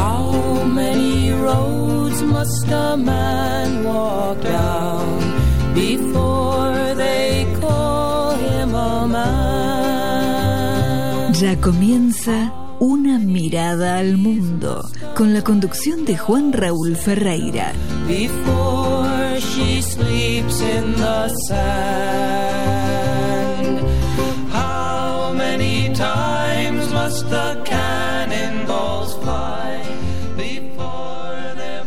How many roads must a man walk down before they call him a man? Ya comienza Una mirada al mundo, con la conducción de Juan Raúl Ferreira. Before she sleeps in the sand, how many times must the cannonballs fly before they're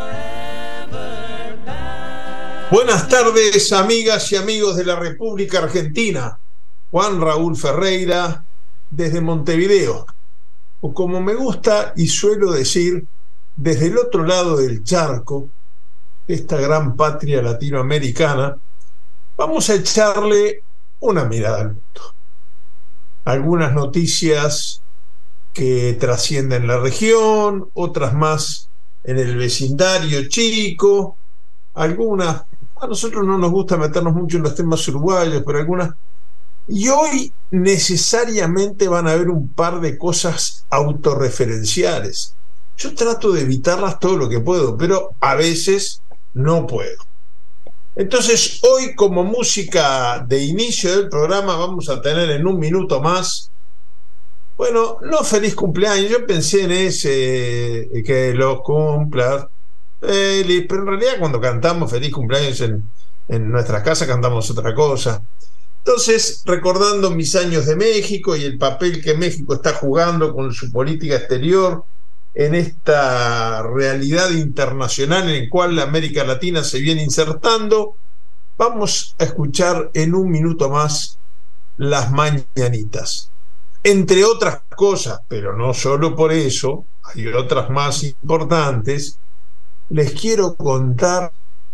forever banned? Buenas tardes, amigas y amigos de la República Argentina. Juan Raúl Ferreira, desde Montevideo, o como me gusta y suelo decir, desde el otro lado del charco, esta gran patria latinoamericana, vamos a echarle una mirada al mundo. Algunas noticias que trascienden la región, otras más en el vecindario chico, algunas, a nosotros no nos gusta meternos mucho en los temas uruguayos, pero algunas. Y hoy necesariamente van a haber un par de cosas autorreferenciales. Yo trato de evitarlas todo lo que puedo, pero a veces no puedo. Entonces, hoy como música de inicio del programa vamos a tener en un minuto más, bueno, no feliz cumpleaños, yo pensé en ese, que lo cumplas feliz, pero en realidad cuando cantamos feliz cumpleaños en nuestra casa cantamos otra cosa. Entonces, recordando mis años de México y el papel que México está jugando con su política exterior en esta realidad internacional en la cual la América Latina se viene insertando, vamos a escuchar en un minuto más las mañanitas. Entre otras cosas, pero no solo por eso, hay otras más importantes, les quiero contar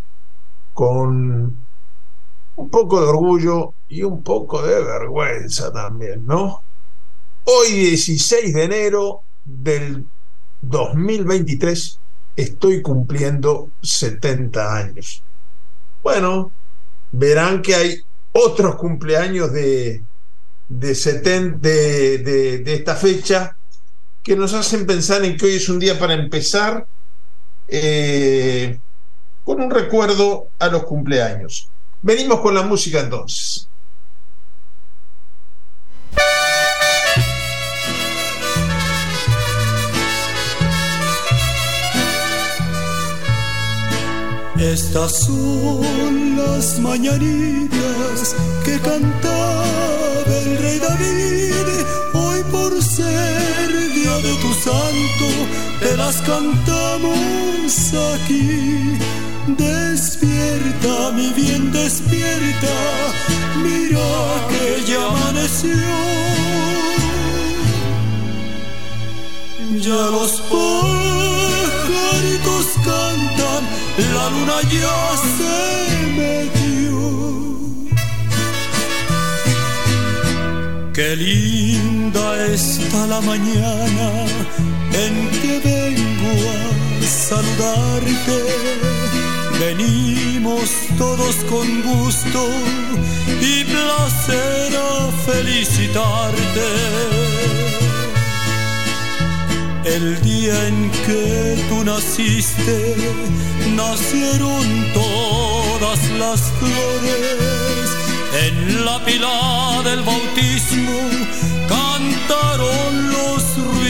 con un poco de orgullo y un poco de vergüenza también, ¿no? Hoy, 16 de enero del 2023, estoy cumpliendo 70 años. Bueno, verán que hay otros cumpleaños de esta fecha que nos hacen pensar en que hoy es un día para empezar con un recuerdo a los cumpleaños. Venimos con la música entonces. Estas son las mañanitas que cantaba el rey David. Hoy por ser día de tu santo, te las cantamos aquí. Despierta, mi bien, despierta, mira que ya amaneció. Ya los pajaritos cantan, la luna ya se metió. Qué linda está la mañana en que vengo a saludarte. Venimos todos con gusto y placer a felicitarte. El día en que tú naciste, nacieron todas las flores. En la pila del bautismo cantaron los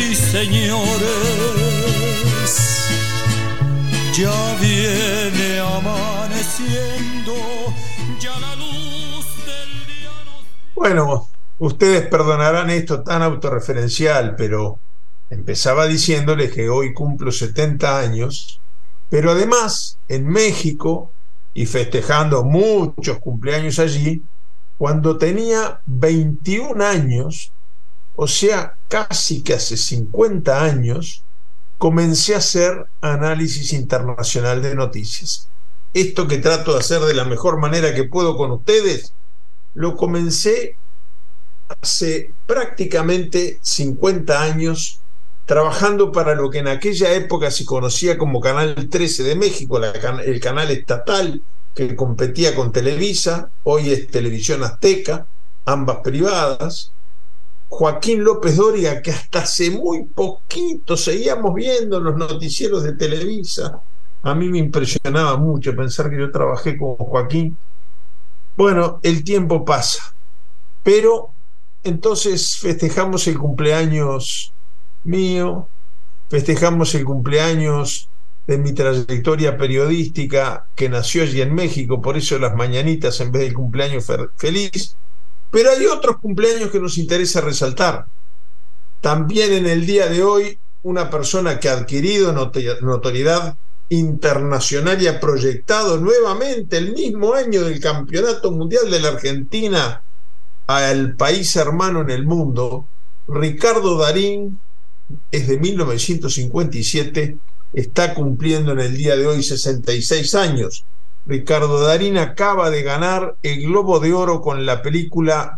ruiseñores. Ya viene amaneciendo, ya la luz del día nos... Bueno, ustedes perdonarán esto tan autorreferencial, pero empezaba diciéndoles que hoy cumplo 70 años, pero además en México, y festejando muchos cumpleaños allí, cuando tenía 21 años, o sea, casi que hace 50 años, comencé a hacer análisis internacional de noticias. Esto que trato de hacer de la mejor manera que puedo con ustedes, lo comencé hace prácticamente 50 años, trabajando para lo que en aquella época se conocía como Canal 13 de México, el canal estatal que competía con Televisa, hoy es Televisión Azteca, ambas privadas, Joaquín López Dóriga, que hasta hace muy poquito seguíamos viendo los noticieros de Televisa. A mí me impresionaba mucho pensar que yo trabajé con Joaquín. Bueno, el tiempo pasa, pero entonces festejamos el cumpleaños mío, festejamos el cumpleaños de mi trayectoria periodística, que nació allí en México, por eso las mañanitas en vez del cumpleaños feliz. Pero hay otros cumpleaños que nos interesa resaltar. También en el día de hoy, una persona que ha adquirido notoriedad internacional y ha proyectado nuevamente el mismo año del Campeonato Mundial de la Argentina al país hermano en el mundo. Ricardo Darín es de 1957, está cumpliendo en el día de hoy 66 años. Ricardo Darín acaba de ganar el Globo de Oro con la película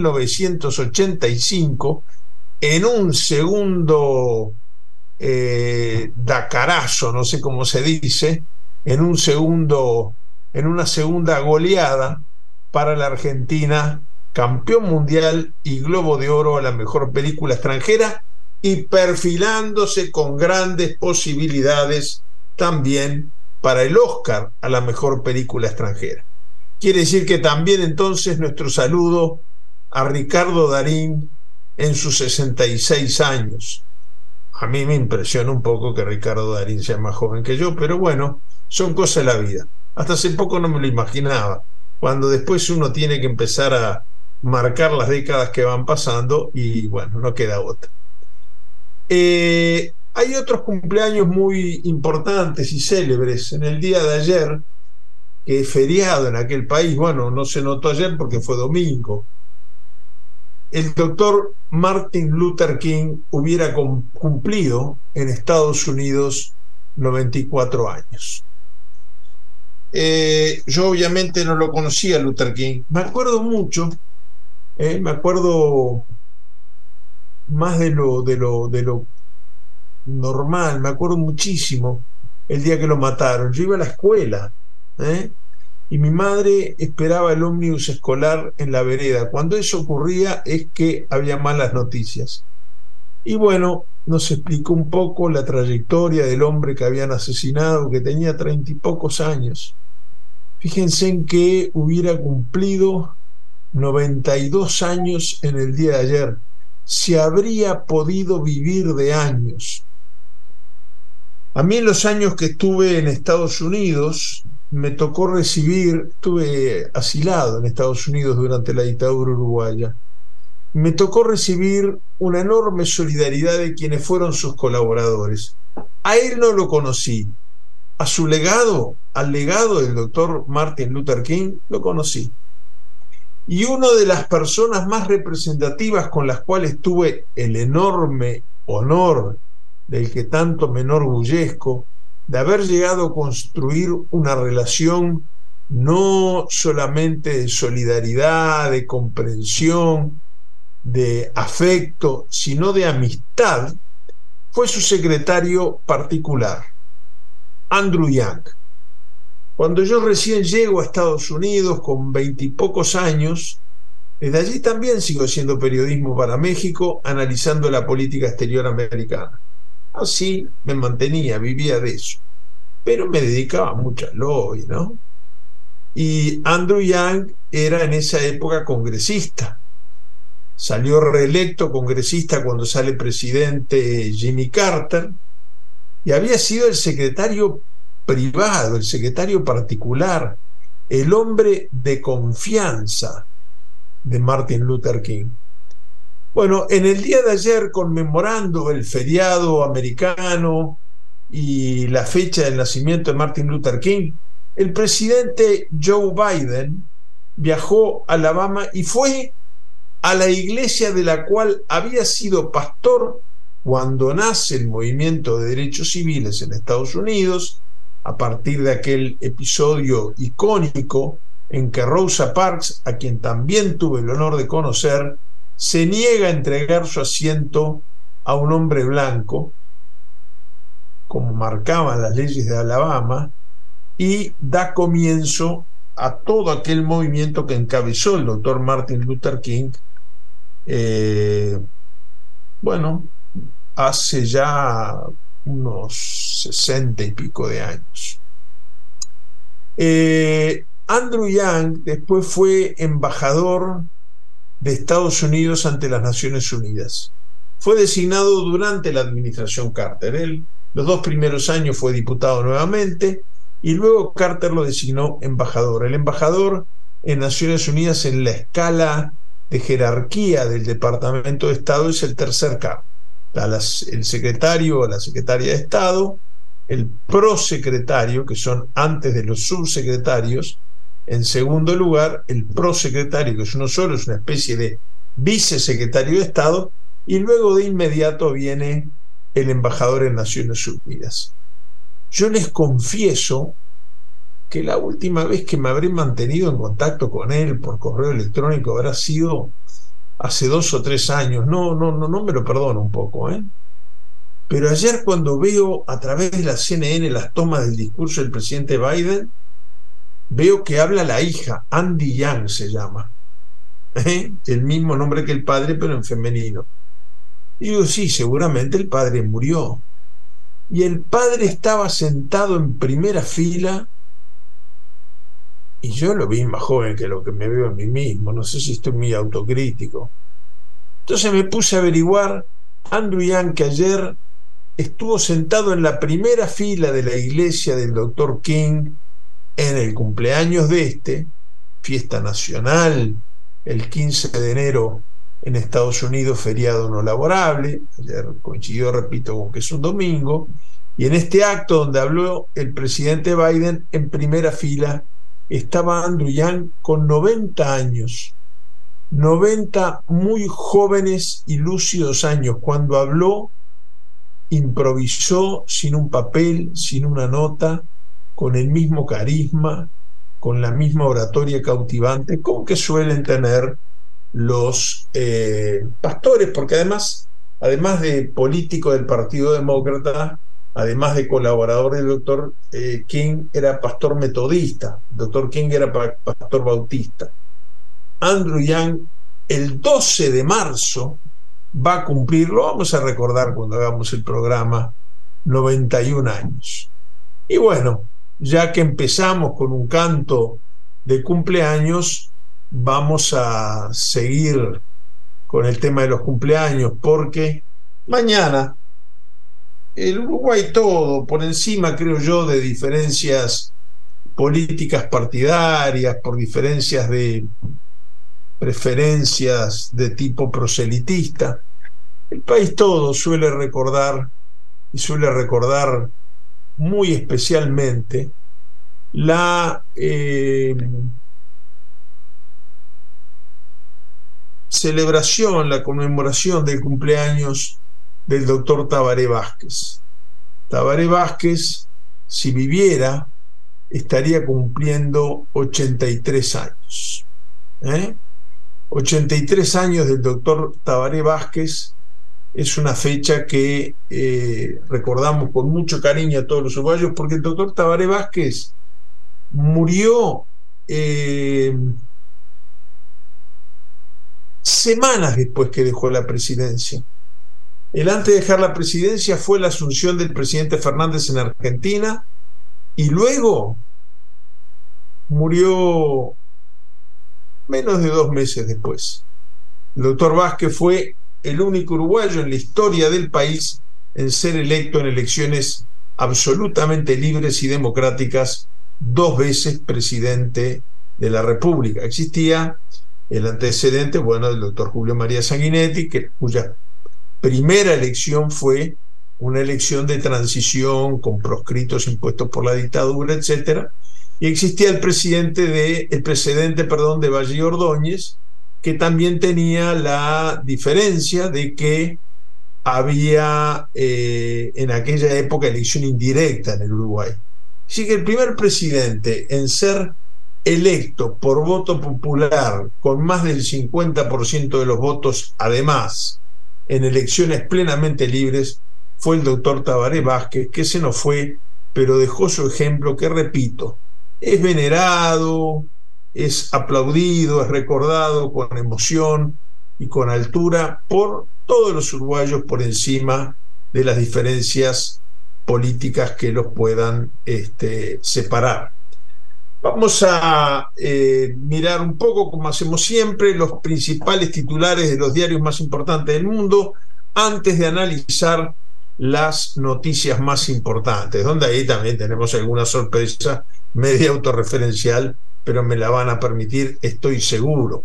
1985 en un segundo dacarazo, no sé cómo se dice, en una segunda goleada para la Argentina, campeón mundial y Globo de Oro a la mejor película extranjera, y perfilándose con grandes posibilidades también para el Oscar a la mejor película extranjera. Quiere decir que también entonces nuestro saludo a Ricardo Darín en sus 66 años. A mí me impresiona un poco que Ricardo Darín sea más joven que yo, pero bueno, son cosas de la vida. Hasta hace poco no me lo imaginaba, cuando después uno tiene que empezar a marcar las décadas que van pasando y bueno, no queda otra. Hay otros cumpleaños muy importantes y célebres. En el día de ayer, que es feriado en aquel país, bueno, no se notó ayer porque fue domingo, el doctor Martin Luther King hubiera cumplido en Estados Unidos 94 años. Yo obviamente no lo conocía, Luther King. Me acuerdo mucho, me acuerdo más de lo normal, me acuerdo muchísimo el día que lo mataron. Yo iba a la escuela, y mi madre esperaba el ómnibus escolar en la vereda. Cuando eso ocurría es que había malas noticias. Y bueno, nos explicó un poco la trayectoria del hombre que habían asesinado, que tenía 30 y pocos años. Fíjense en que hubiera cumplido 92 años en el día de ayer. Se habría podido vivir de años. A mí en los años que estuve en Estados Unidos me tocó recibir, estuve asilado en Estados Unidos durante la dictadura uruguaya, me tocó recibir una enorme solidaridad de quienes fueron sus colaboradores. A él no lo conocí, a su legado, al legado del doctor Martin Luther King, lo conocí. Y una de las personas más representativas con las cuales tuve el enorme honor, del que tanto me enorgullezco, de haber llegado a construir una relación no solamente de solidaridad, de comprensión, de afecto, sino de amistad, fue su secretario particular, Andrew Young. Cuando yo recién llego a Estados Unidos con 20 y pocos años, desde allí también sigo haciendo periodismo para México, analizando la política exterior americana. Así me mantenía, vivía de eso. Pero me dedicaba mucho al lobby, ¿no? Y Andrew Young era en esa época congresista. Salió reelecto congresista cuando sale presidente Jimmy Carter, y había sido el secretario privado, el secretario particular, el hombre de confianza de Martin Luther King. Bueno, en el día de ayer, conmemorando el feriado americano y la fecha del nacimiento de Martin Luther King, el presidente Joe Biden viajó a Alabama y fue a la iglesia de la cual había sido pastor cuando nace el movimiento de derechos civiles en Estados Unidos, a partir de aquel episodio icónico en que Rosa Parks, a quien también tuve el honor de conocer, se niega a entregar su asiento a un hombre blanco, como marcaban las leyes de Alabama, y da comienzo a todo aquel movimiento que encabezó el doctor Martin Luther King bueno, hace ya unos 60 y pico de años. Andrew Young después fue embajador de Estados Unidos ante las Naciones Unidas. Fue designado durante la administración Carter. Él, los 2 primeros años fue diputado nuevamente y luego Carter lo designó embajador. El embajador en Naciones Unidas en la escala de jerarquía del Departamento de Estado es el tercer cargo. El secretario o la secretaria de Estado, el prosecretario, que son antes de los subsecretarios, en segundo lugar el prosecretario, que es uno solo, es una especie de vicesecretario de Estado, y luego de inmediato viene el embajador en Naciones Unidas. Yo les confieso que la última vez que me habré mantenido en contacto con él por correo electrónico habrá sido hace 2 o 3 años. No me lo perdono un poco, pero ayer, cuando veo a través de la CNN las tomas del discurso del presidente Biden, veo que habla la hija, Andy Young se llama, el mismo nombre que el padre, pero en femenino. Y digo, sí, seguramente el padre murió. Y el padre estaba sentado en primera fila, y yo lo vi más joven que lo que me veo en mí mismo. No sé si estoy muy autocrítico. Entonces me puse a averiguar. Andrew Young, que ayer estuvo sentado en la primera fila de la iglesia del Dr. King en el cumpleaños de fiesta nacional, el 15 de enero en Estados Unidos, feriado no laborable. Ayer coincidió, repito, con que es un domingo, y en este acto donde habló el presidente Biden, en primera fila estaba Andrew Young con 90 años, 90 muy jóvenes y lúcidos años. Cuando habló, improvisó sin un papel, sin una nota, con el mismo carisma, con la misma oratoria cautivante con que suelen tener los pastores, porque además de político del Partido Demócrata, además de colaborador del doctor King, era pastor metodista. El doctor King era pastor bautista. Andrew Young, el 12 de marzo, va a cumplir, lo vamos a recordar cuando hagamos el programa, 91 años. Y bueno, ya que empezamos con un canto de cumpleaños, vamos a seguir con el tema de los cumpleaños, porque mañana el Uruguay, todo por encima, creo yo, de diferencias políticas partidarias, por diferencias de preferencias de tipo proselitista, el país todo suele recordar, y suele recordar muy especialmente, la celebración, la conmemoración del cumpleaños del doctor Tabaré Vázquez. Tabaré Vázquez, si viviera, estaría cumpliendo 83 años. 83 años del doctor Tabaré Vázquez es una fecha que recordamos con mucho cariño a todos los uruguayos, porque el doctor Tabaré Vázquez murió semanas después que dejó la presidencia. El antes de dejar la presidencia fue la asunción del presidente Fernández en Argentina, y luego murió menos de 2 meses después. El doctor Vázquez fue el único uruguayo en la historia del país en ser electo en elecciones absolutamente libres y democráticas 2 veces presidente de la República. Existía el antecedente, bueno, del doctor Julio María Sanguinetti, cuya primera elección fue una elección de transición con proscritos impuestos por la dictadura, etcétera, y existía el precedente de Valle Ordóñez, que también tenía la diferencia de que había en aquella época elección indirecta en el Uruguay. Así que el primer presidente en ser electo por voto popular con más del 50% de los votos, además en elecciones plenamente libres, fue el doctor Tabaré Vázquez, que se nos fue, pero dejó su ejemplo que, repito, es venerado, es aplaudido, es recordado con emoción y con altura por todos los uruguayos, por encima de las diferencias políticas que los puedan separar. Vamos a mirar un poco, como hacemos siempre, los principales titulares de los diarios más importantes del mundo antes de analizar las noticias más importantes, donde ahí también tenemos alguna sorpresa media autorreferencial, pero me la van a permitir, estoy seguro.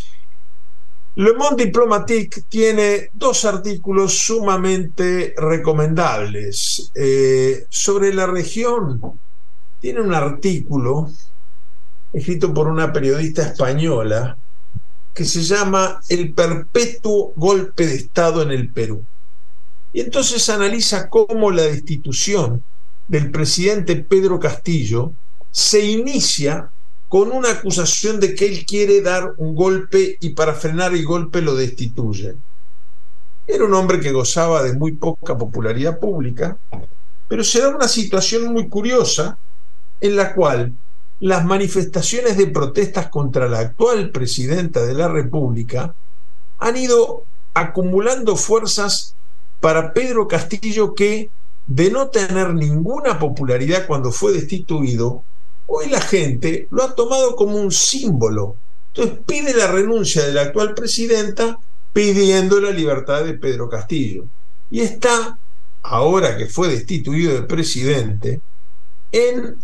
Le Monde Diplomatique tiene dos artículos sumamente recomendables. Sobre la región, tiene un artículo escrito por una periodista española que se llama El perpetuo golpe de Estado en el Perú. Y entonces analiza cómo la destitución del presidente Pedro Castillo se inicia con una acusación de que él quiere dar un golpe y para frenar el golpe lo destituyen. Era un hombre que gozaba de muy poca popularidad pública, pero se da una situación muy curiosa en la cual las manifestaciones de protestas contra la actual presidenta de la República han ido acumulando fuerzas para Pedro Castillo, que de no tener ninguna popularidad cuando fue destituido, hoy la gente lo ha tomado como un símbolo. Entonces pide la renuncia de la actual presidenta pidiendo la libertad de Pedro Castillo. Y está, ahora que fue destituido de presidente, en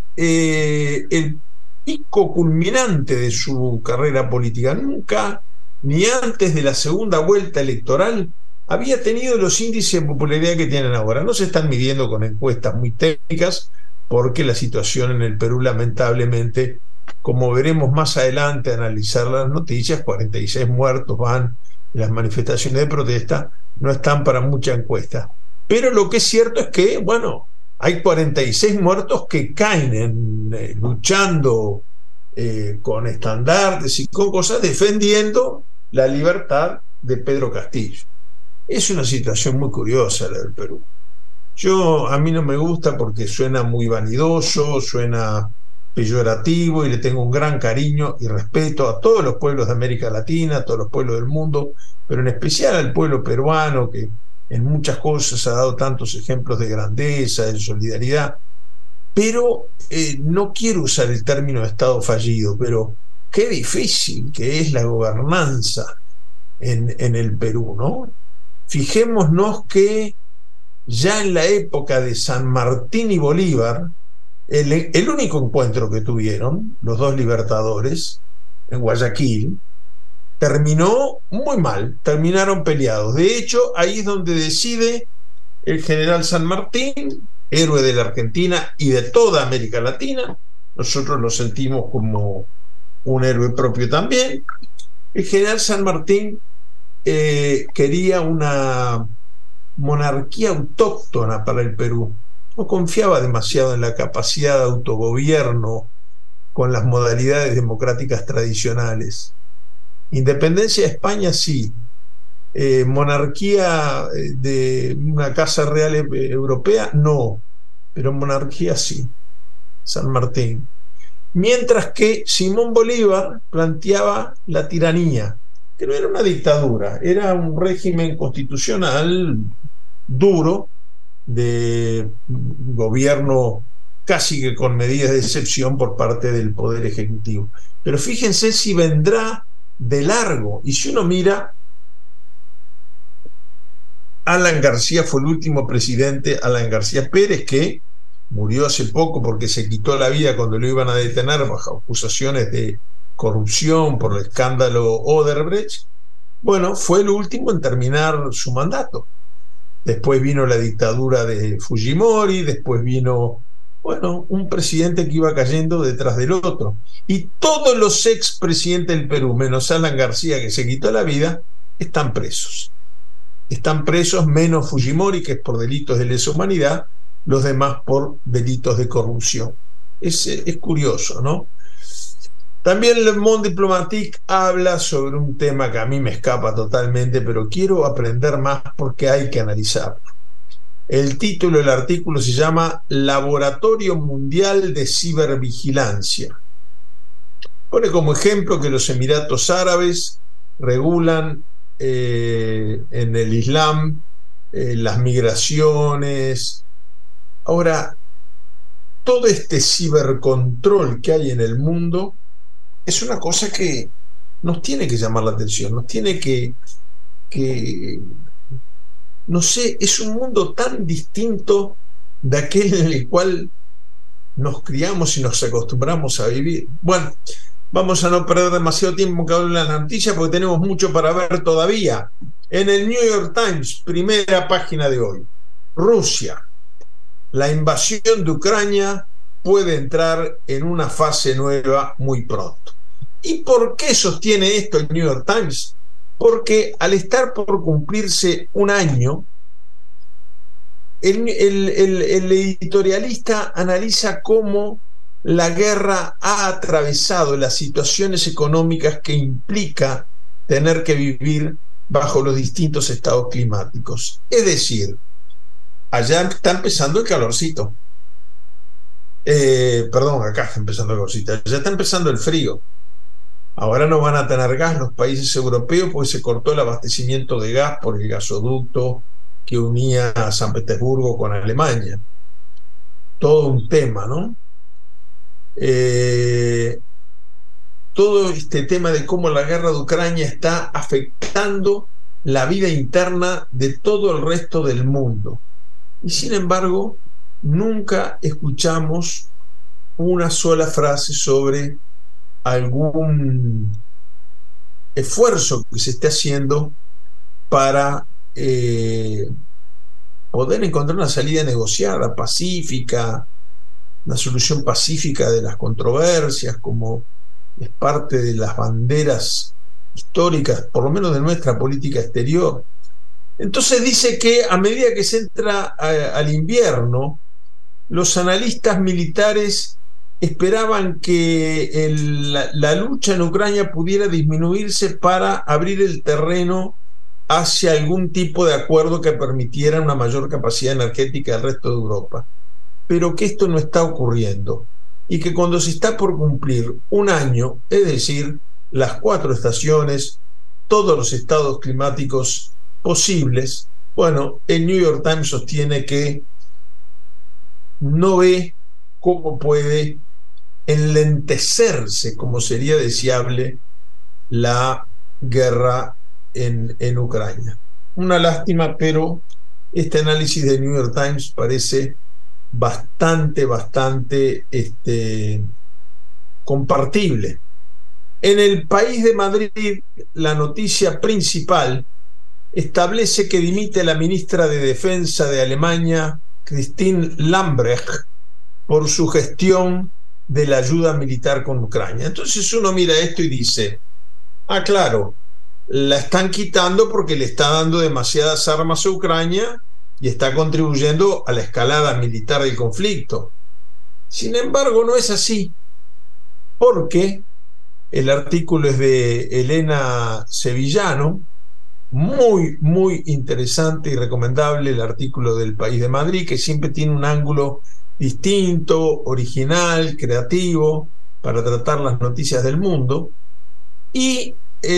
el pico culminante de su carrera política. Nunca, ni antes de la segunda vuelta electoral, había tenido los índices de popularidad que tienen ahora. No se están midiendo con encuestas muy técnicas, porque la situación en el Perú, lamentablemente, como veremos más adelante, analizar las noticias, 46 muertos van en las manifestaciones de protesta, no están para mucha encuesta. Pero lo que es cierto es que, bueno, hay 46 muertos que caen luchando con estandartes y con cosas, defendiendo la libertad de Pedro Castillo. Es una situación muy curiosa la del Perú. A mí no me gusta porque suena muy vanidoso, suena peyorativo, y le tengo un gran cariño y respeto a todos los pueblos de América Latina, a todos los pueblos del mundo, pero en especial al pueblo peruano, que en muchas cosas ha dado tantos ejemplos de grandeza, de solidaridad. Pero no quiero usar el término de Estado fallido, pero qué difícil que es la gobernanza en el Perú, ¿no? Fijémonos que ya en la época de San Martín y Bolívar, el único encuentro que tuvieron los dos libertadores en Guayaquil terminó muy mal, terminaron peleados. De hecho, ahí es donde decide el general San Martín, héroe de la Argentina y de toda América Latina. Nosotros lo sentimos como un héroe propio también. El general San Martín quería una monarquía autóctona para el Perú. No confiaba demasiado en la capacidad de autogobierno con las modalidades democráticas tradicionales. Independencia de España sí, monarquía de una casa real europea no, pero monarquía sí, San Martín. Mientras que Simón Bolívar planteaba la tiranía, que no era una dictadura, era un régimen constitucional duro, de gobierno casi que con medidas de excepción por parte del Poder Ejecutivo. Pero fíjense si vendrá de largo. Y si uno mira, Alan García fue el último presidente, Alan García Pérez, que murió hace poco porque se quitó la vida cuando lo iban a detener bajo acusaciones de corrupción por el escándalo Odebrecht. Bueno, fue el último en terminar su mandato. Después vino la dictadura de Fujimori, después vino, bueno, un presidente que iba cayendo detrás del otro. Y todos los expresidentes del Perú, menos Alan García, que se quitó la vida, están presos. Están presos menos Fujimori, que es por delitos de lesa humanidad, los demás por delitos de corrupción. Es curioso, ¿no? También Le Monde Diplomatique habla sobre un tema que a mí me escapa totalmente, pero quiero aprender más porque hay que analizarlo. El título del artículo se llama Laboratorio Mundial de Cibervigilancia. Pone como ejemplo que los Emiratos Árabes regulan en el Islam, las migraciones. Ahora, todo este cibercontrol que hay en el mundo es una cosa que nos tiene que llamar la atención, nos tiene que no sé, es un mundo tan distinto de aquel en el cual nos criamos y nos acostumbramos a vivir. Bueno, vamos a no perder demasiado tiempo que hable la noticia porque tenemos mucho para ver todavía. En el New York Times, primera página de hoy, Rusia, la invasión de Ucrania puede entrar en una fase nueva muy pronto. ¿Y por qué sostiene esto el New York Times? Porque al estar por cumplirse un año, el editorialista analiza cómo la guerra ha atravesado las situaciones económicas que implica tener que vivir bajo los distintos estados climáticos. Es decir, allá está empezando el calorcito. Perdón, acá está empezando el calorcito. Allá está empezando el frío. Ahora no van a tener gas los países europeos porque se cortó el abastecimiento de gas por el gasoducto que unía a San Petersburgo con Alemania. Todo un tema, ¿no? Todo este tema de cómo la guerra de Ucrania está afectando la vida interna de todo el resto del mundo. Y sin embargo, nunca escuchamos una sola frase sobre algún esfuerzo que se esté haciendo para poder encontrar una salida negociada, pacífica, una solución pacífica de las controversias, como es parte de las banderas históricas, por lo menos de nuestra política exterior. Entonces dice que a medida que se entra al invierno, los analistas militares esperaban que la lucha en Ucrania pudiera disminuirse para abrir el terreno hacia algún tipo de acuerdo que permitiera una mayor capacidad energética del resto de Europa, pero que esto no está ocurriendo y que cuando se está por cumplir un año, es decir, las 4 estaciones, todos los estados climáticos posibles, bueno, el New York Times sostiene que no ve cómo puede enlentecerse, como sería deseable, la guerra en Ucrania. Una lástima, pero este análisis de New York Times parece bastante compartible. En El País de Madrid, la noticia principal establece que dimite la ministra de Defensa de Alemania, Christine Lambrecht, por su gestión de la ayuda militar con Ucrania. Entonces uno mira esto y dice, claro, la están quitando porque le está dando demasiadas armas a Ucrania y está contribuyendo a la escalada militar del conflicto. Sin embargo, no es así, porque el artículo es de Elena Sevillano, muy interesante y recomendable el artículo del País de Madrid, que siempre tiene un ángulo distinto, original, creativo, para tratar las noticias del mundo. Y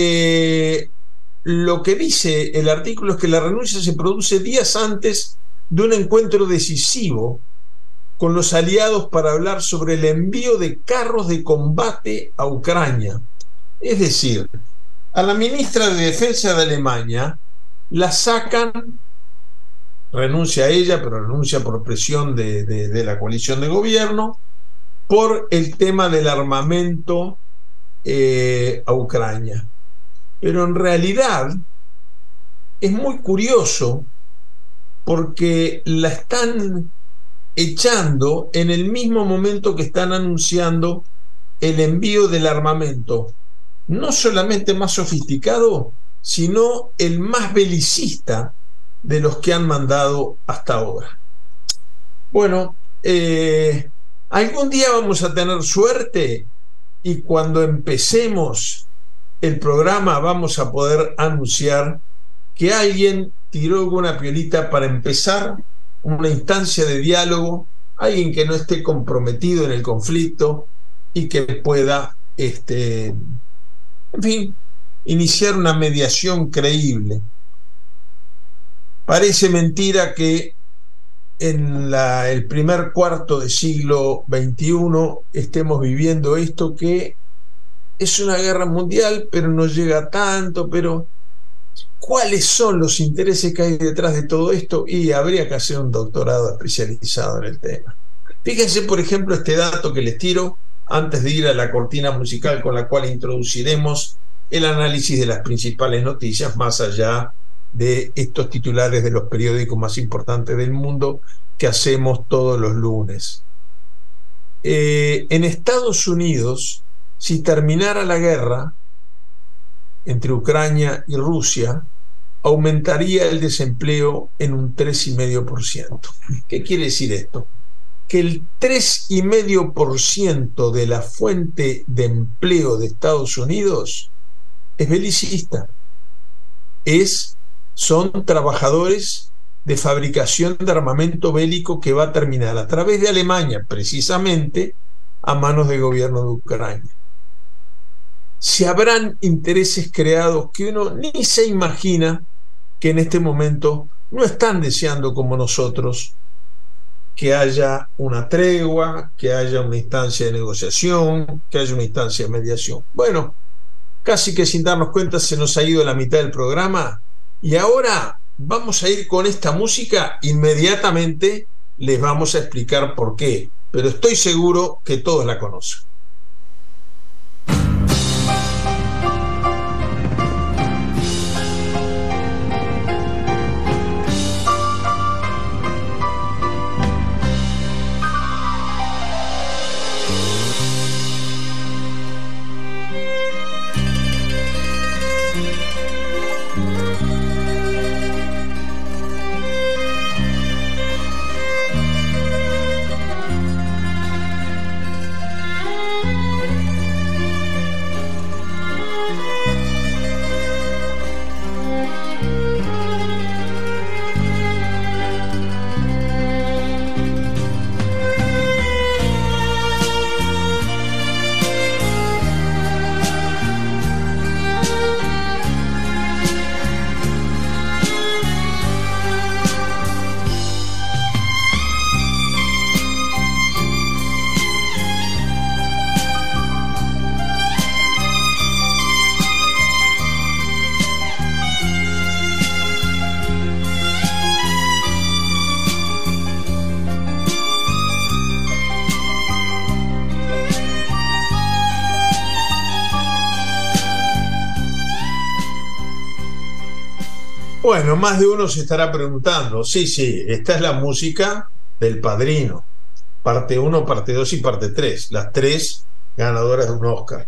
lo que dice el artículo es que la renuncia se produce días antes de un encuentro decisivo con los aliados para hablar sobre el envío de carros de combate a Ucrania. Es decir, a la ministra de Defensa de Alemania la sacan, renuncia a ella, pero renuncia por presión de la coalición de gobierno, por el tema del armamento a Ucrania. Pero en realidad es muy curioso porque la están echando en el mismo momento que están anunciando el envío del armamento, no solamente más sofisticado, sino el más belicista de los que han mandado hasta ahora. Bueno, algún día vamos a tener suerte y cuando empecemos el programa vamos a poder anunciar que alguien tiró alguna piolita para empezar una instancia de diálogo, alguien que no esté comprometido en el conflicto y que pueda, en fin, iniciar una mediación creíble. Parece mentira que en el primer cuarto del siglo XXI estemos viviendo esto, que es una guerra mundial, pero no llega tanto. Pero ¿cuáles son los intereses que hay detrás de todo esto? Y habría que hacer un doctorado especializado en el tema. Fíjense, por ejemplo, este dato que les tiro antes de ir a la cortina musical con la cual introduciremos el análisis de las principales noticias, más allá de estos titulares de los periódicos más importantes del mundo que hacemos todos los lunes. En Estados Unidos, si terminara la guerra entre Ucrania y Rusia, aumentaría el desempleo en un 3,5%. ¿Qué quiere decir esto? Que el 3,5% de la fuente de empleo de Estados Unidos es belicista. Son trabajadores de fabricación de armamento bélico que va a terminar a través de Alemania, precisamente, a manos del gobierno de Ucrania. Si habrán intereses creados que uno ni se imagina, que en este momento no están deseando como nosotros que haya una tregua, que haya una instancia de negociación, que haya una instancia de mediación. Bueno, casi que sin darnos cuenta se nos ha ido la mitad del programa, y ahora vamos a ir con esta música. Inmediatamente les vamos a explicar por qué, pero estoy seguro que todos la conocen. Bueno, más de uno se estará preguntando, sí, esta es la música del Padrino, parte 1, parte 2 y parte 3, las 3 ganadoras de un Oscar.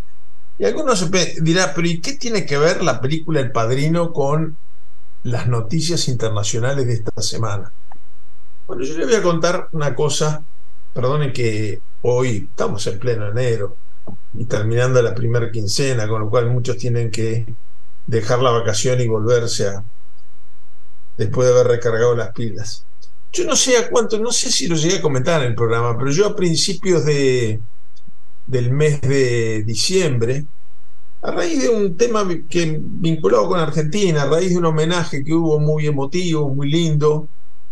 Y algunos se dirá, pero ¿y qué tiene que ver la película El Padrino con las noticias internacionales de esta semana? Bueno, yo les voy a contar una cosa. Perdonen que hoy estamos en pleno enero y terminando la primera quincena, con lo cual muchos tienen que dejar la vacación y volverse después de haber recargado las pilas. Yo no sé no sé si lo llegué a comentar en el programa, pero yo a principios del mes de diciembre, a raíz de un tema vinculado con Argentina, a raíz de un homenaje que hubo muy emotivo, muy lindo,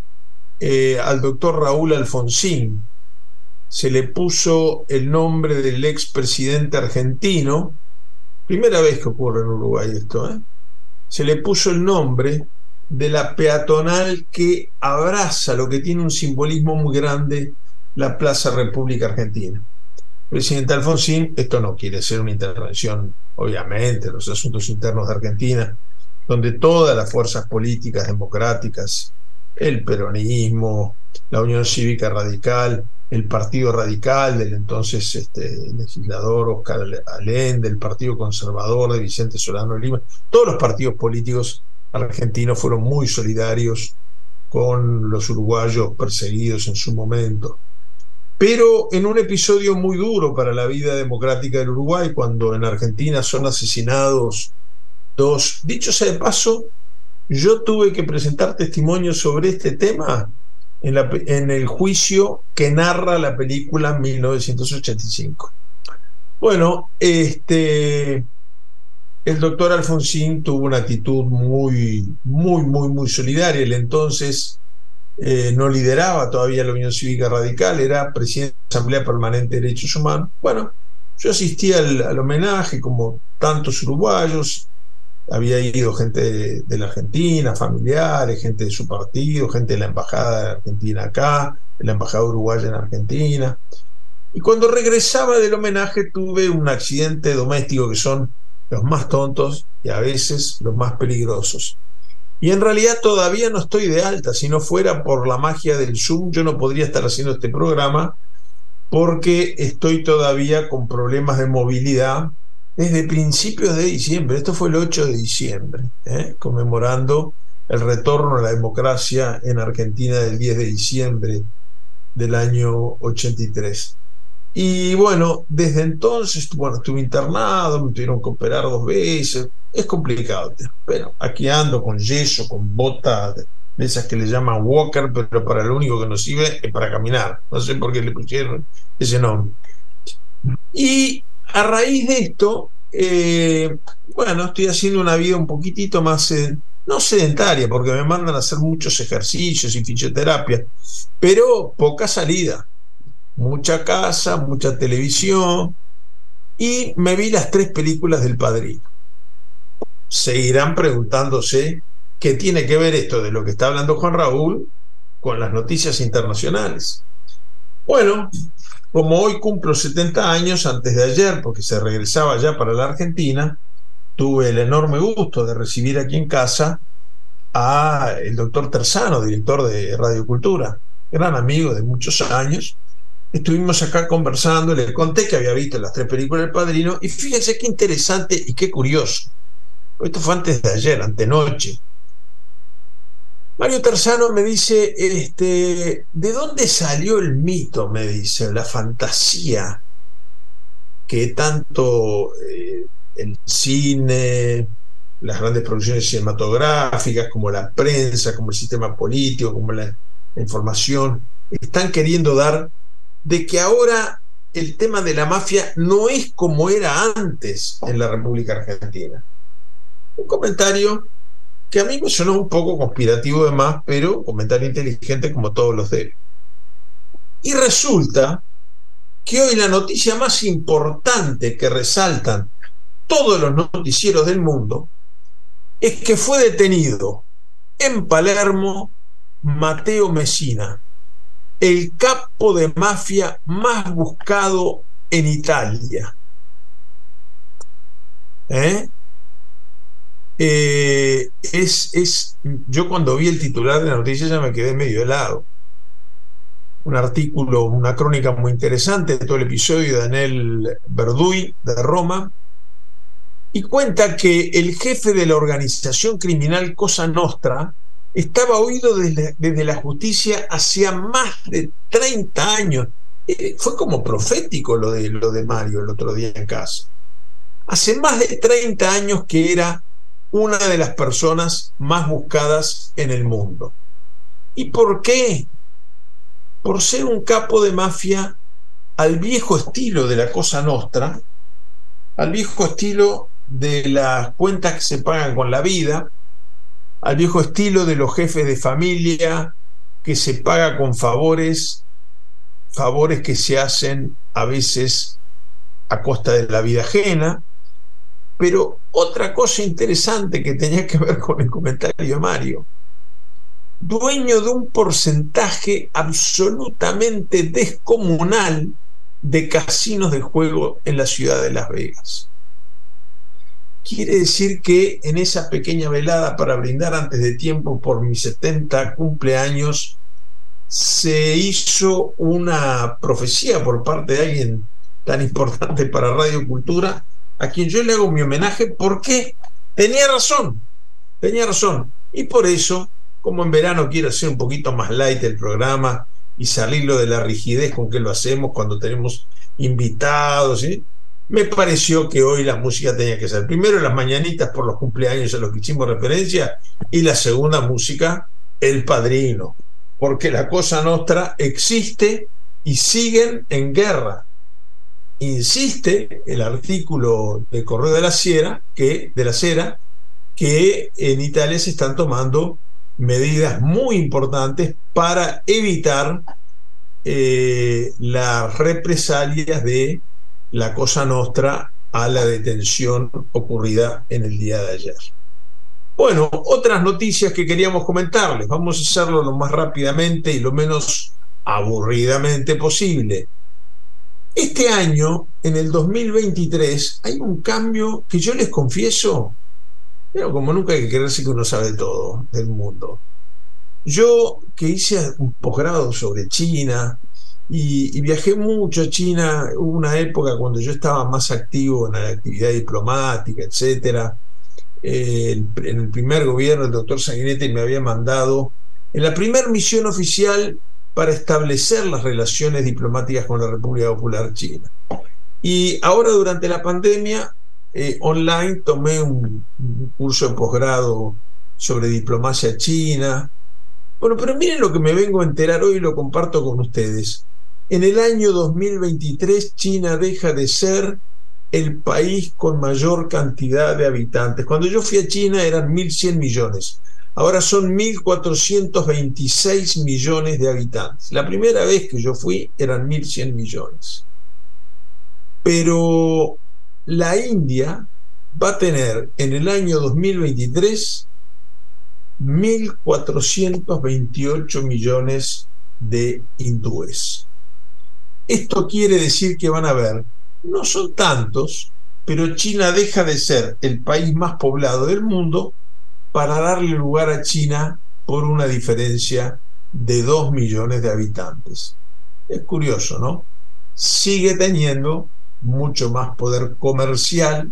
al doctor Raúl Alfonsín, se le puso el nombre del expresidente argentino. Primera vez que ocurre en Uruguay esto, se le puso el nombre de la peatonal que abraza, lo que tiene un simbolismo muy grande, la Plaza República Argentina. Presidente Alfonsín, esto no quiere ser una intervención, obviamente, en los asuntos internos de Argentina, donde todas las fuerzas políticas democráticas, el peronismo, la Unión Cívica Radical, el Partido Radical del entonces legislador Oscar Allende, el Partido Conservador de Vicente Solano Lima, todos los partidos políticos argentinos fueron muy solidarios con los uruguayos perseguidos en su momento. Pero en un episodio muy duro para la vida democrática del Uruguay, cuando en Argentina son asesinados dos, dicho sea de paso, yo tuve que presentar testimonio sobre este tema en el juicio que narra la película 1985. Bueno, el doctor Alfonsín tuvo una actitud muy solidaria. Él entonces no lideraba todavía la Unión Cívica Radical, era presidente de la Asamblea Permanente de Derechos Humanos. Bueno, yo asistí al homenaje como tantos uruguayos. Había ido gente de la Argentina, familiares, gente de su partido, gente de la Embajada de Argentina acá, de la Embajada Uruguaya en Argentina. Y cuando regresaba del homenaje tuve un accidente doméstico, que son los más tontos y a veces los más peligrosos. Y en realidad todavía no estoy de alta. Si no fuera por la magia del Zoom, yo no podría estar haciendo este programa, porque estoy todavía con problemas de movilidad desde principios de diciembre. Esto fue el 8 de diciembre, conmemorando el retorno a la democracia en Argentina del 10 de diciembre del año 83. Y bueno, desde entonces, estuve internado, me tuvieron que operar 2 veces. Es complicado, pero aquí ando con yeso, con botas de esas que le llaman walker, pero para lo único que nos sirve es para caminar. No sé por qué le pusieron ese nombre. Y a raíz de esto, estoy haciendo una vida un poquitito más, no sedentaria, porque me mandan a hacer muchos ejercicios y fisioterapia, pero poca salida, mucha casa, mucha televisión, y me vi las 3 películas del Padrino. Seguirán preguntándose qué tiene que ver esto de lo que está hablando Juan Raúl con las noticias internacionales. Bueno, como hoy cumplo 70 años, antes de ayer, porque se regresaba ya para la Argentina, tuve el enorme gusto de recibir aquí en casa a el doctor Terzano, director de Radio Cultura, gran amigo de muchos años. Estuvimos acá conversando, le conté que había visto las 3 películas del Padrino, y fíjense qué interesante y qué curioso. Esto fue antes de ayer, antenoche. Mario Terzano me dice, ¿de dónde salió el mito? Me dice, la fantasía que tanto el cine, las grandes producciones cinematográficas, como la prensa, como el sistema político, como la información, están queriendo dar, de que ahora el tema de la mafia no es como era antes en la República Argentina. Un comentario que a mí me sonó un poco conspirativo de más, pero un comentario inteligente como todos los de él. Y resulta que hoy la noticia más importante que resaltan todos los noticieros del mundo es que fue detenido en Palermo Matteo Messina, el capo de mafia más buscado en Italia. Yo cuando vi el titular de la noticia ya me quedé medio helado. Un artículo, una crónica muy interesante de todo el episodio de Daniel Verduy de Roma, y cuenta que el jefe de la organización criminal Cosa Nostra estaba huido desde la justicia hacía más de 30 años. Fue como profético lo de Mario el otro día en casa. Hace más de 30 años que era una de las personas más buscadas en el mundo. ¿Y por qué? Por ser un capo de mafia al viejo estilo de la Cosa Nostra, al viejo estilo de las cuentas que se pagan con la vida, al viejo estilo de los jefes de familia que se paga con favores que se hacen a veces a costa de la vida ajena. Pero otra cosa interesante que tenía que ver con el comentario de Mario: dueño de un porcentaje absolutamente descomunal de casinos de juego en la ciudad de Las Vegas. Quiere decir que en esa pequeña velada para brindar antes de tiempo por mi 70 cumpleaños se hizo una profecía por parte de alguien tan importante para Radio Cultura, a quien yo le hago mi homenaje porque tenía razón. Y por eso, como en verano quiero hacer un poquito más light el programa y salirlo de la rigidez con que lo hacemos cuando tenemos invitados, ¿sí?, me pareció que hoy la música tenía que ser primero las mañanitas por los cumpleaños a los que hicimos referencia, y la segunda música, El Padrino, porque la Cosa Nostra existe y siguen en guerra. insiste el artículo del Correo de la Sera que en Italia se están tomando medidas muy importantes para evitar las represalias de la Cosa Nostra a la detención ocurrida en el día de ayer. Bueno, otras noticias que queríamos comentarles, vamos a hacerlo lo más rápidamente y lo menos aburridamente posible. Este año, en el 2023, hay un cambio que yo les confieso, pero como nunca hay que creerse que uno sabe todo del mundo. Yo, que hice un posgrado sobre China y viajé mucho a China, hubo una época cuando yo estaba más activo en la actividad diplomática, etcétera. En el primer gobierno el doctor Sanguinetti me había mandado en la primera misión oficial para establecer las relaciones diplomáticas con la República Popular China. Y ahora durante la pandemia online tomé un curso de posgrado sobre diplomacia china. Bueno, pero miren lo que me vengo a enterar hoy y lo comparto con ustedes. En el año 2023 China deja de ser el país con mayor cantidad de habitantes. Cuando yo fui a China eran 1.100 millones. Ahora son 1.426 millones de habitantes. La primera vez que yo fui eran 1.100 millones. Pero la India va a tener en el año 2023 1.428 millones de hindúes. Esto quiere decir que van a haber, no son tantos, pero China deja de ser el país más poblado del mundo para darle lugar a China por una diferencia de 2 millones de habitantes. Es curioso, ¿no? Sigue teniendo mucho más poder comercial,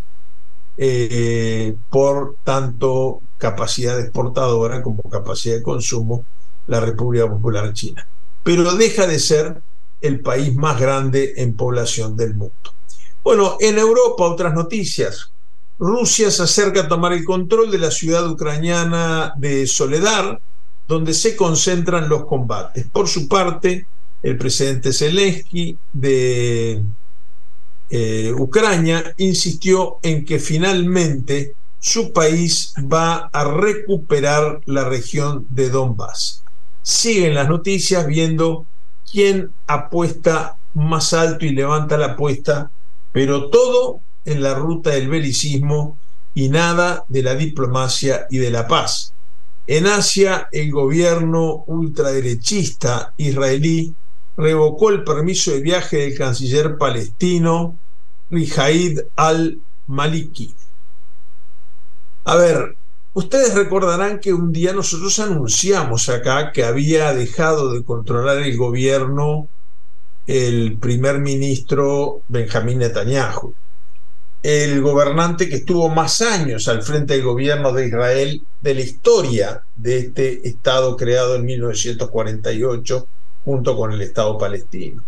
por tanto capacidad exportadora como capacidad de consumo, la República Popular China. Pero deja de ser el país más grande en población del mundo. Bueno, en Europa otras noticias. Rusia se acerca a tomar el control de la ciudad ucraniana de Soledar, donde se concentran los combates. Por su parte, el presidente Zelensky de Ucrania insistió en que finalmente su país va a recuperar la región de Donbass. Siguen las noticias viendo quién apuesta más alto y levanta la apuesta, pero todo en la ruta del belicismo y nada de la diplomacia y de la paz. En Asia, el gobierno ultraderechista israelí revocó el permiso de viaje del canciller palestino Rihaid al-Maliki. A ver, ustedes recordarán que un día nosotros anunciamos acá que había dejado de controlar el gobierno el primer ministro Benjamín Netanyahu, el gobernante que estuvo más años al frente del gobierno de Israel de la historia de este Estado creado en 1948 junto con el Estado palestino.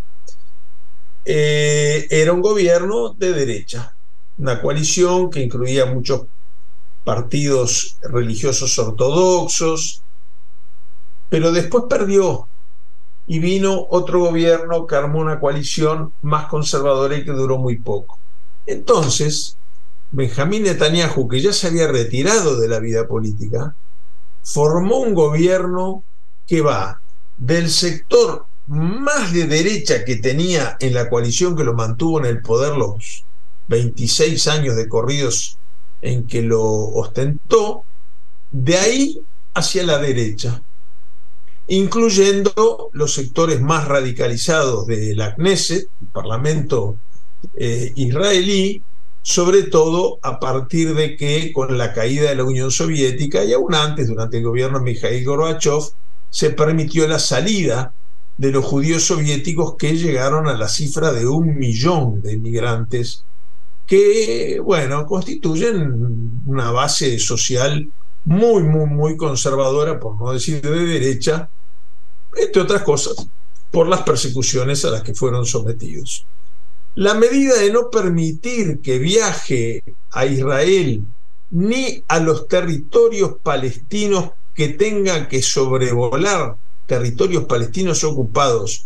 Era un gobierno de derecha, una coalición que incluía muchos partidos religiosos ortodoxos, pero después perdió y vino otro gobierno que armó una coalición más conservadora y que duró muy poco. Entonces, Benjamín Netanyahu, que ya se había retirado de la vida política, formó un gobierno que va del sector más de derecha que tenía en la coalición que lo mantuvo en el poder los 26 años de corridos en que lo ostentó, de ahí hacia la derecha, incluyendo los sectores más radicalizados de la Knesset, el Parlamento israelí, sobre todo a partir de que con la caída de la Unión Soviética y aún antes, durante el gobierno de Mikhail Gorbachev, se permitió la salida de los judíos soviéticos, que llegaron a la cifra de 1 millón de inmigrantes que, bueno, constituyen una base social muy conservadora, por no decir de derecha, entre otras cosas, por las persecuciones a las que fueron sometidos. La medida de no permitir que viaje a Israel ni a los territorios palestinos que tengan que sobrevolar territorios palestinos ocupados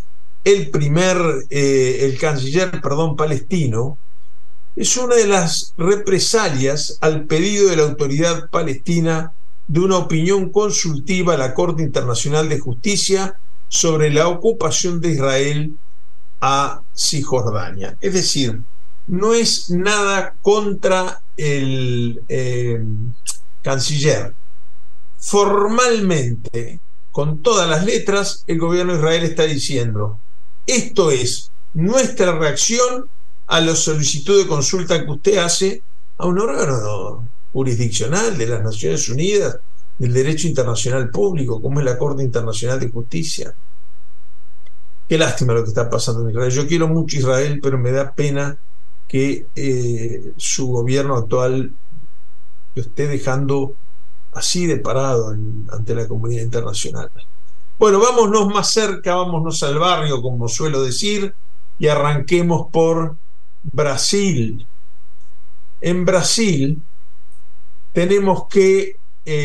el canciller, palestino, es una de las represalias al pedido de la autoridad palestina de una opinión consultiva a la Corte Internacional de Justicia sobre la ocupación de Israel a Cisjordania. Es decir, no es nada contra el canciller. Formalmente, con todas las letras, el gobierno de Israel está diciendo: esto es nuestra reacción a la solicitud de consulta que usted hace a un órgano jurisdiccional de las Naciones Unidas, del derecho internacional público, como es la Corte Internacional de Justicia. Qué lástima lo que está pasando en Israel. Yo quiero mucho Israel, pero me da pena que su gobierno actual lo esté dejando así de parado ante la comunidad internacional. Bueno, vámonos más cerca, vámonos al barrio, como suelo decir, y arranquemos por Brasil. En Brasil tenemos que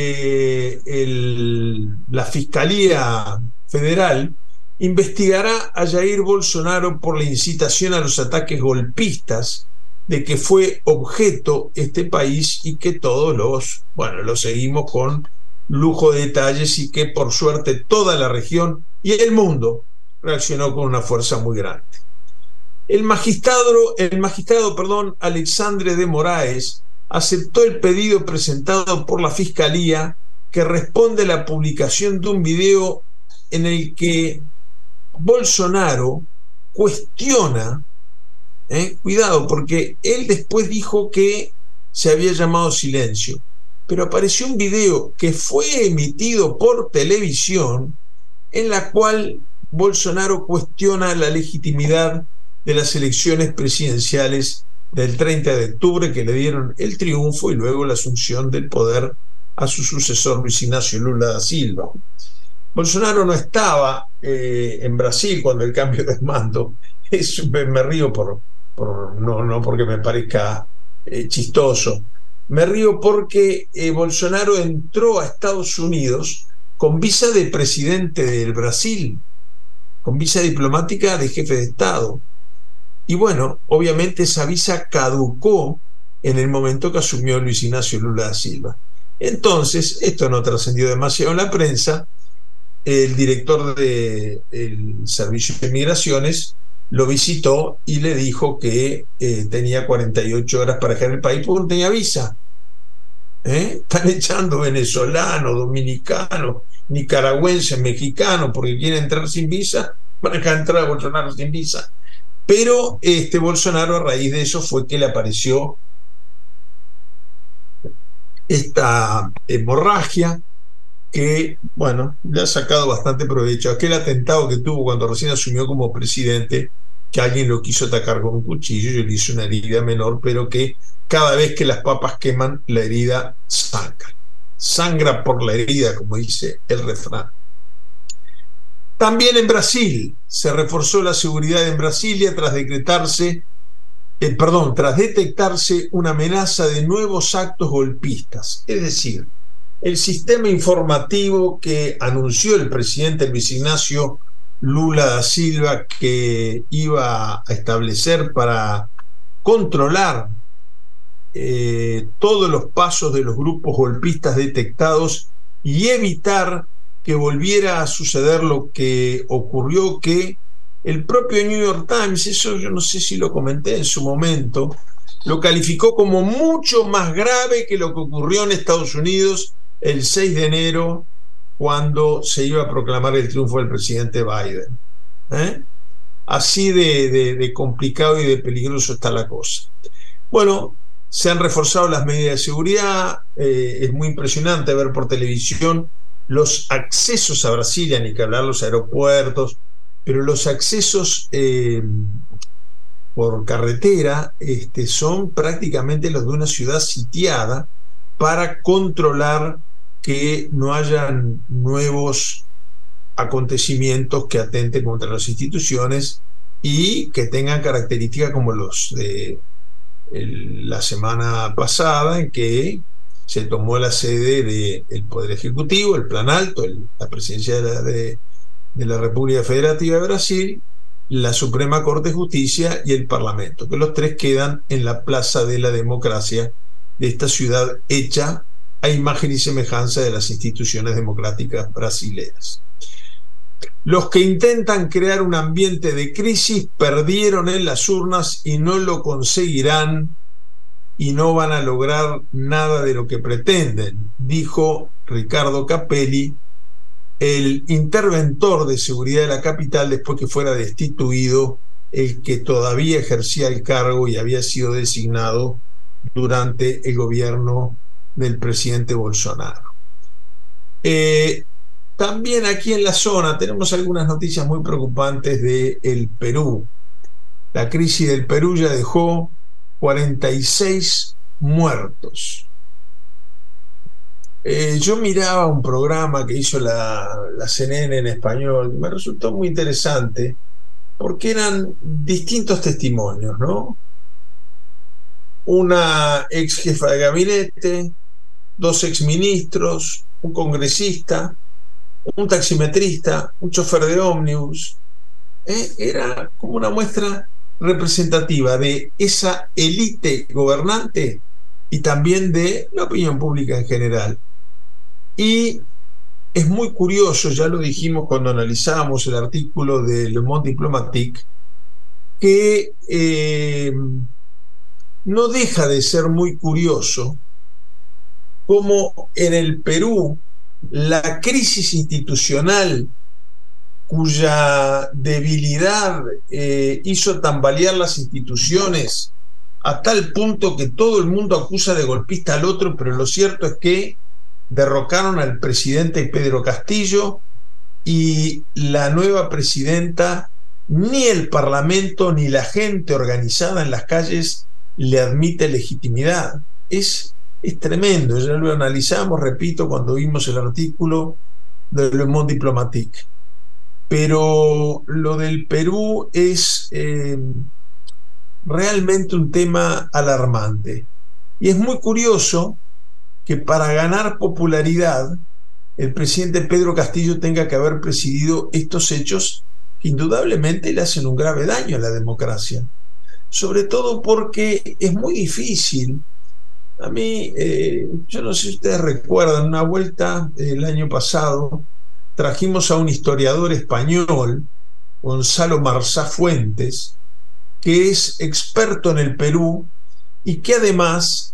la Fiscalía Federal investigará a Jair Bolsonaro por la incitación a los ataques golpistas de que fue objeto este país, y que todos lo seguimos con lujo de detalles, y que por suerte toda la región y el mundo reaccionó con una fuerza muy grande. El magistrado, Alexandre de Moraes, aceptó el pedido presentado por la Fiscalía, que responde a la publicación de un video en el que Bolsonaro cuestiona, cuidado, porque él después dijo que se había llamado silencio, pero apareció un video que fue emitido por televisión en la cual Bolsonaro cuestiona la legitimidad de las elecciones presidenciales del 30 de octubre, que le dieron el triunfo y luego la asunción del poder a su sucesor Luis Ignacio Lula da Silva. Bolsonaro no estaba en Brasil cuando el cambio de mando. Me río no porque me parezca chistoso, me río porque Bolsonaro entró a Estados Unidos con visa de presidente del Brasil, con visa diplomática de jefe de Estado. Y bueno, obviamente esa visa caducó en el momento que asumió Luis Ignacio Lula da Silva. Entonces, esto no trascendió demasiado en la prensa. El director del Servicio de Migraciones lo visitó y le dijo que tenía 48 horas para dejar el país porque no tenía visa. Están echando venezolanos, dominicanos, nicaragüenses, mexicanos, porque quieren entrar sin visa. Van a dejar entrar a Bolsonaro sin visa. Pero Bolsonaro, a raíz de eso, fue que le apareció esta hemorragia que, bueno, le ha sacado bastante provecho. Aquel atentado que tuvo cuando recién asumió como presidente, que alguien lo quiso atacar con un cuchillo y le hizo una herida menor, pero que cada vez que las papas queman, la herida sangra por la herida, como dice el refrán. También en Brasil se reforzó la seguridad en Brasilia tras detectarse una amenaza de nuevos actos golpistas. Es decir, el sistema informativo que anunció el presidente Luis Ignacio Lula da Silva que iba a establecer para controlar todos los pasos de los grupos golpistas detectados y evitar que volviera a suceder lo que ocurrió, que el propio New York Times, eso yo no sé si lo comenté en su momento, lo calificó como mucho más grave que lo que ocurrió en Estados Unidos el 6 de enero, cuando se iba a proclamar el triunfo del presidente Biden. Así de complicado y de peligroso está la cosa. Bueno, se han reforzado las medidas de seguridad. Es muy impresionante ver por televisión los accesos a Brasilia, ni que hablar los aeropuertos, pero los accesos por carretera son prácticamente los de una ciudad sitiada, para controlar que no hayan nuevos acontecimientos que atenten contra las instituciones y que tengan características como los de la semana pasada, en que se tomó la sede del Poder Ejecutivo, el Plan Alto, la presidencia de la República Federativa de Brasil, la Suprema Corte de Justicia y el Parlamento, que los tres quedan en la Plaza de la Democracia de esta ciudad hecha a imagen y semejanza de las instituciones democráticas brasileñas. Los que intentan crear un ambiente de crisis perdieron en las urnas y no lo conseguirán y no van a lograr nada de lo que pretenden, dijo Ricardo Capelli, el interventor de seguridad de la capital, después que fuera destituido el que todavía ejercía el cargo y había sido designado durante el gobierno del presidente Bolsonaro. También aquí en la zona tenemos algunas noticias muy preocupantes del Perú. La crisis del Perú ya dejó 46 muertos. Yo miraba un programa que hizo la CNN en español, me resultó muy interesante porque eran distintos testimonios, ¿no? Una ex jefa de gabinete, dos exministros, un congresista, un taximetrista, un chofer de ómnibus. Era como una muestra representativa de esa élite gobernante y también de la opinión pública en general. Y es muy curioso, ya lo dijimos cuando analizábamos el artículo de Le Monde Diplomatique, que no deja de ser muy curioso cómo en el Perú la crisis institucional, cuya debilidad hizo tambalear las instituciones a tal punto que todo el mundo acusa de golpista al otro, pero lo cierto es que derrocaron al presidente Pedro Castillo y la nueva presidenta, ni el Parlamento ni la gente organizada en las calles le admite legitimidad. Es tremendo, ya lo analizamos, repito, cuando vimos el artículo de Le Monde Diplomatique. Pero lo del Perú es realmente un tema alarmante. Y es muy curioso que para ganar popularidad el presidente Pedro Castillo tenga que haber presidido estos hechos que indudablemente le hacen un grave daño a la democracia. Sobre todo porque es muy difícil. A mí, yo no sé si ustedes recuerdan, una vuelta el año pasado trajimos a un historiador español, Gonzalo Marzá Fuentes, que es experto en el Perú y que además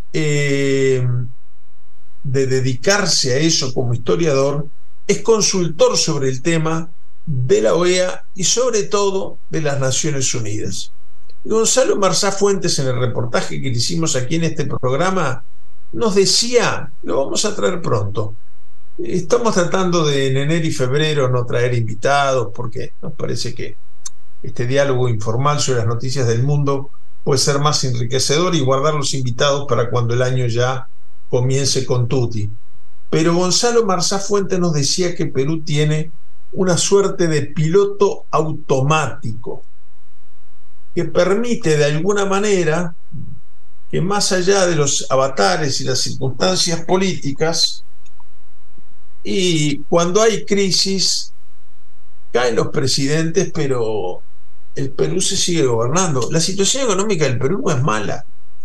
de dedicarse a eso como historiador, es consultor sobre el tema de la OEA y sobre todo de las Naciones Unidas. Gonzalo Marzá Fuentes, en el reportaje que le hicimos aquí en este programa, nos decía, lo vamos a traer pronto, estamos tratando de en enero y febrero no traer invitados porque nos parece que este diálogo informal sobre las noticias del mundo puede ser más enriquecedor y guardar los invitados para cuando el año ya comience con tutti. Pero Gonzalo Marzá Fuentes nos decía que Perú tiene una suerte de piloto automático que permite de alguna manera que, más allá de los avatares y las circunstancias políticas, y cuando hay crisis caen los presidentes, pero el Perú se sigue gobernando. La situación económica del Perú no es mala.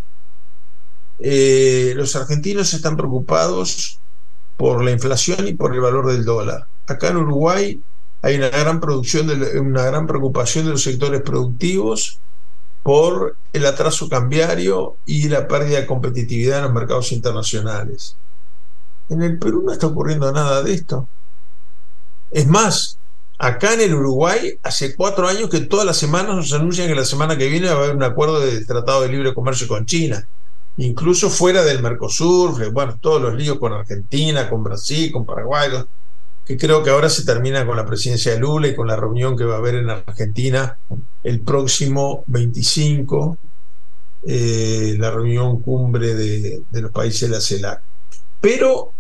Los argentinos están preocupados por la inflación y por el valor del dólar. Acá en Uruguay hay una gran preocupación de los sectores productivos por el atraso cambiario y la pérdida de competitividad en los mercados internacionales. En el Perú no está ocurriendo nada de esto. Es más, acá en el Uruguay hace 4 años que todas las semanas nos anuncian que la semana que viene va a haber un acuerdo de tratado de libre comercio con China, incluso fuera del Mercosur, bueno, todos los líos con Argentina, con Brasil, con Paraguay, que creo que ahora se termina con la presidencia de Lula y con la reunión que va a haber en Argentina el próximo 25, la reunión cumbre de los países de la CELAC. Pero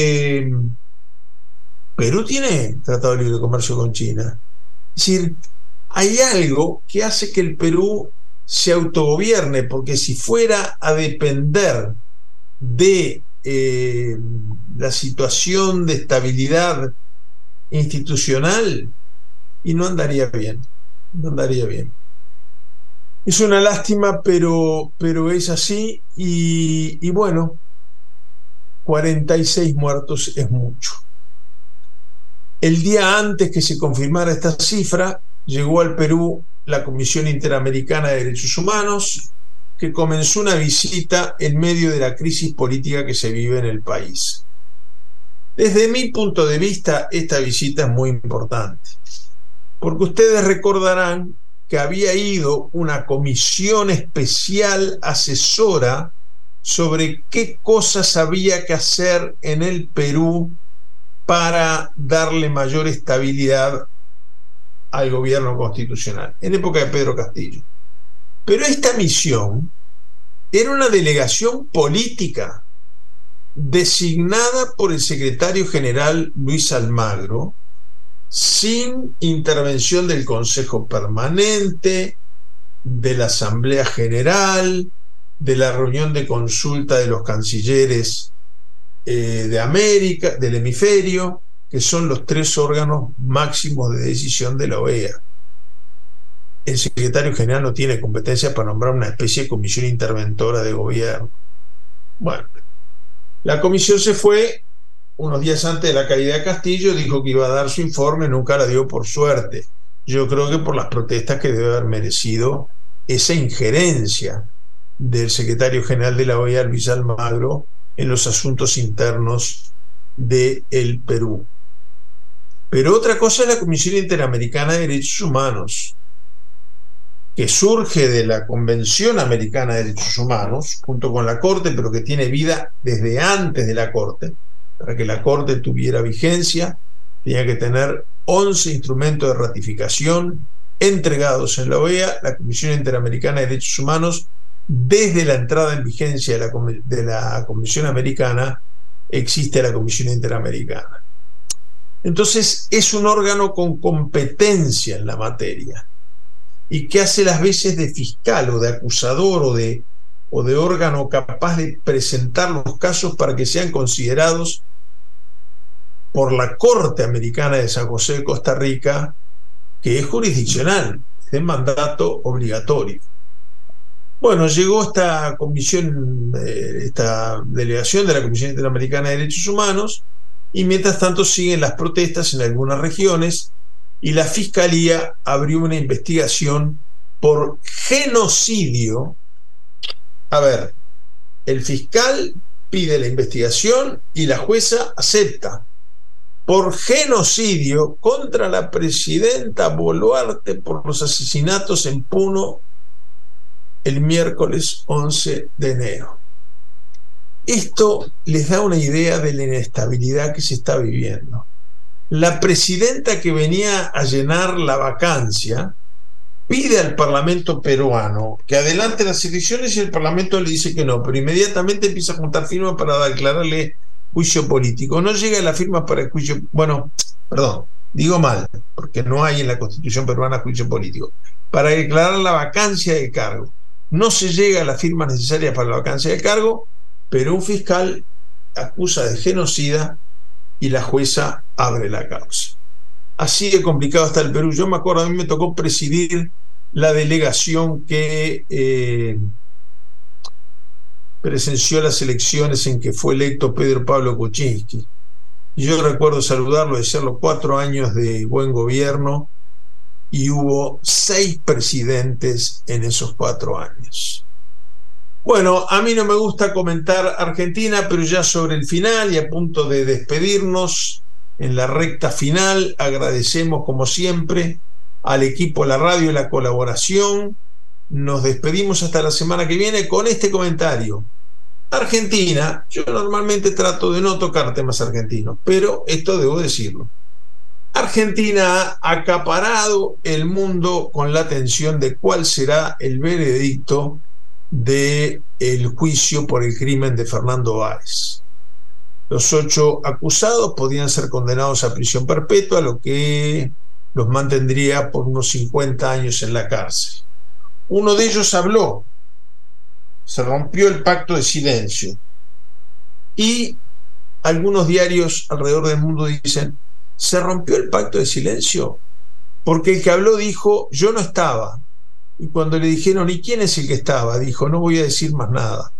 Perú tiene tratado de libre comercio con China. Es decir, hay algo que hace que el Perú se autogobierne, porque si fuera a depender de la situación de estabilidad institucional, y no andaría bien. no andaría bien. Es una lástima, pero es así, y bueno, 46 muertos es mucho. El día antes que se confirmara esta cifra, llegó al Perú la Comisión Interamericana de Derechos Humanos, que comenzó una visita en medio de la crisis política que se vive en el país. Desde mi punto de vista, esta visita es muy importante, porque ustedes recordarán que había ido una comisión especial asesora sobre qué cosas había que hacer en el Perú para darle mayor estabilidad al gobierno constitucional, en época de Pedro Castillo. Pero esta misión era una delegación política designada por el secretario general Luis Almagro, sin intervención del Consejo Permanente, de la Asamblea General, de la reunión de consulta de los cancilleres de América, del hemisferio, que son los 3 órganos máximos de decisión de la OEA. El secretario general no tiene competencia para nombrar una especie de comisión interventora de gobierno. Bueno, la comisión se fue unos días antes de la caída de Castillo, dijo que iba a dar su informe, nunca la dio, por suerte. Yo creo que por las protestas que debe haber merecido esa injerencia del secretario general de la OEA, Luis Almagro, en los asuntos internos del Perú. Pero otra cosa es la Comisión Interamericana de Derechos Humanos, que surge de la Convención Americana de Derechos Humanos, junto con la Corte, pero que tiene vida desde antes de la Corte. Para que la Corte tuviera vigencia, tenía que tener 11 instrumentos de ratificación entregados en la OEA. La Comisión Interamericana de Derechos Humanos, desde la entrada en vigencia de la Convención Americana, existe la Comisión Interamericana. Entonces, es un órgano con competencia en la materia y que hace las veces de fiscal o de acusador o de órgano capaz de presentar los casos para que sean considerados por la Corte Americana de San José de Costa Rica, que es jurisdiccional, es de mandato obligatorio. Bueno, llegó esta comisión, esta delegación de la Comisión Interamericana de Derechos Humanos, y mientras tanto siguen las protestas en algunas regiones, y la Fiscalía abrió una investigación por genocidio. A ver, el fiscal pide la investigación y la jueza acepta, por genocidio contra la presidenta Boluarte por los asesinatos en Puno el miércoles 11 de enero. Esto les da una idea de la inestabilidad que se está viviendo. La presidenta que venía a llenar la vacancia pide al Parlamento peruano que adelante las elecciones y el Parlamento le dice que no, pero inmediatamente empieza a juntar firmas para declararle juicio político. No llega a las firmas para el juicio, bueno, perdón, digo mal, porque no hay en la Constitución peruana juicio político, para declarar la vacancia de cargo. No se llega a las firmas necesarias para la vacancia de cargo, pero un fiscal acusa de genocida y la jueza abre la causa. Así de complicado está el Perú. Yo me acuerdo, a mí me tocó presidir la delegación que presenció las elecciones en que fue electo Pedro Pablo Kuczynski. Y yo recuerdo saludarlo, desearlo 4 años de buen gobierno, y hubo 6 presidentes en esos 4 años. Bueno, a mí no me gusta comentar Argentina, pero ya sobre el final y a punto de despedirnos, en la recta final, agradecemos como siempre al equipo de la radio la colaboración. Nos despedimos hasta la semana que viene con este comentario. Argentina, yo normalmente trato de no tocar temas argentinos, pero esto debo decirlo. Argentina ha acaparado el mundo con la atención de cuál será el veredicto del juicio por el crimen de Fernando Báez. Los 8 acusados podían ser condenados a prisión perpetua, lo que los mantendría por unos 50 años en la cárcel. Uno de ellos habló, se rompió el pacto de silencio, y algunos diarios alrededor del mundo dicen: ¿se rompió el pacto de silencio? porque el que habló dijo, yo no estaba. Y cuando le dijeron, ¿y quién es el que estaba?, dijo, no voy a decir más nada.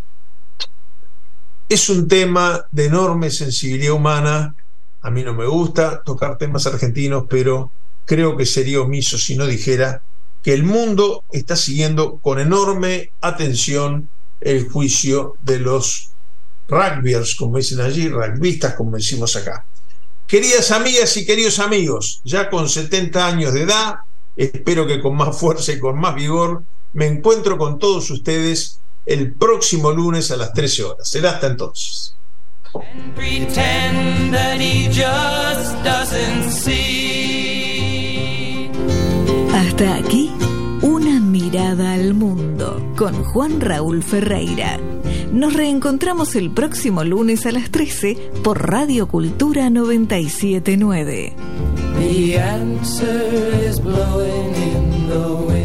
Es un tema de enorme sensibilidad humana. A mí no me gusta tocar temas argentinos, pero creo que sería omiso si no dijera que el mundo está siguiendo con enorme atención el juicio de los rugbyers, como dicen allí, rugbistas, como decimos acá. Queridas amigas y queridos amigos, ya con 70 años de edad, espero que con más fuerza y con más vigor, me encuentro con todos ustedes el próximo lunes a las 13 horas. Será hasta entonces. Hasta aquí, una mirada al mundo con Juan Raúl Ferreira. Nos reencontramos el próximo lunes a las 13 por Radio Cultura 97.9. The answer is blowing in the wind.